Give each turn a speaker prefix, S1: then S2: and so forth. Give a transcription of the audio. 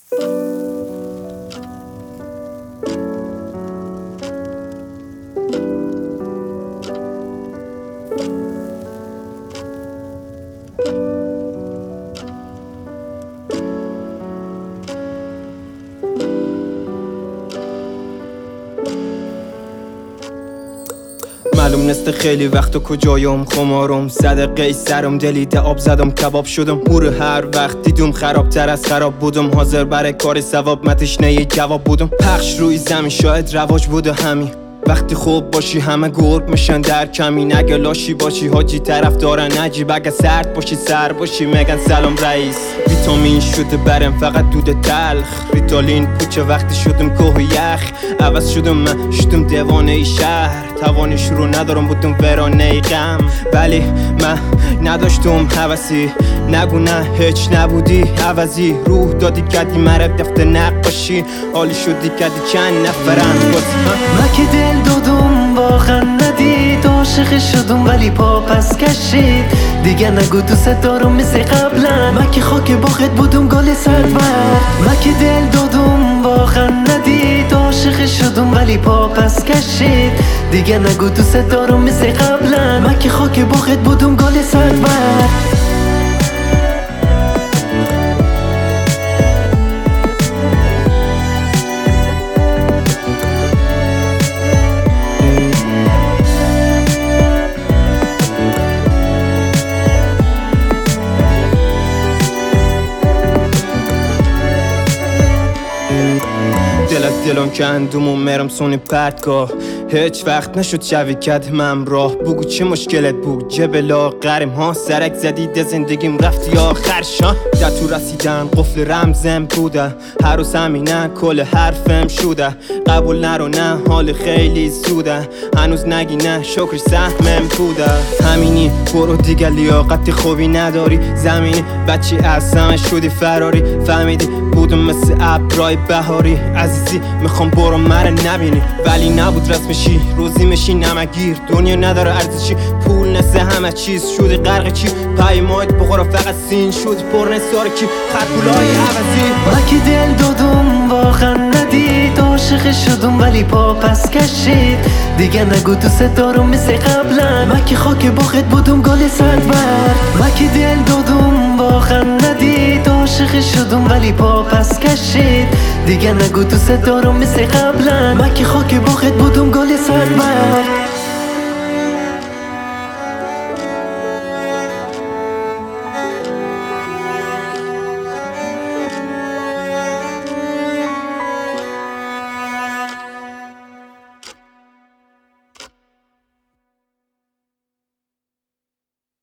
S1: معلوم نسته خیلی وقت و کجایم خمارم صدقه سرم دلیده آب زدم کباب شدم او رو هر وقت دیدم خرابتر از خراب بودم حاضر برای کار ثواب متشنه جواب بودم پخش روی زمین شاید رواج بوده همین وقتی خوب باشی همه گرگ میشن در کمین اگه لاشی باشی حاجی طرف دارن عجیب اگه سرد باشی سر باشی میگن سلام رئیس ویتامین شده برم فقط دود تلخ ریتالین پوچه وقتی شدم کوه و یخ عوض شدم من شدم دیوانه ای شهر توانش رو ندارم بودم ورانه غم ولی من نداشتم حوثی نگو نه هیچ نبودی عوضی روح دادی کردی مرد دفته نقاشی حالی شدی کردی چند نفرن
S2: من که دل دادم واقعا ندید عاشق شدم ولی پا پس کشید دیگه نگو دوست دارم مثل قبلا من که خاک باخت بودم گل سرور من که دل دادم واقعا ندید عاشق شدم ولی پا پس کشید دیگه نگو دوست دارم مثل قبلا من که خاک باخت بودم گل سرور
S1: دل از دلان کندم و مرم سونی پرتگاه هیچ وقت نشد شوی کدم همراه بگو چه مشکلت بود جبلا قرم ها سرک زدید زندگیم رفتی آخر شا در تو رسیدن قفل رمزم بوده هر روز همینه کل حرفم شده قبول نرو نه حال خیلی سوده هنوز نگی نه شکر سهمم بوده همینی برو دیگه لیاقت خوبی نداری زمینی بچی از همه شدی فراری فهمیدی بودم مثل ابرای بهاری عزیزی میخوام برو مره نبینی ولی نبود رسمشی روزی میشی نمگیر دنیا نداره ارزشی پول نسه همه چیز شدی غرق چی پای مایت بخورا فقط سین شد پر نسار کی خطبولای عوضی
S2: من که دل دادم واقعا ندید عاشق شدم ولی پا پس کشید دیگه نگو دوست دارم مثل قبلا من که خاک باخت بودم گل سرور من که دل دادم واقعا ندید عاشق شدم ولی پا پس کشید دیگه نگو دوست دارم مثل قبلا من که خاک باخت بودم گل سرور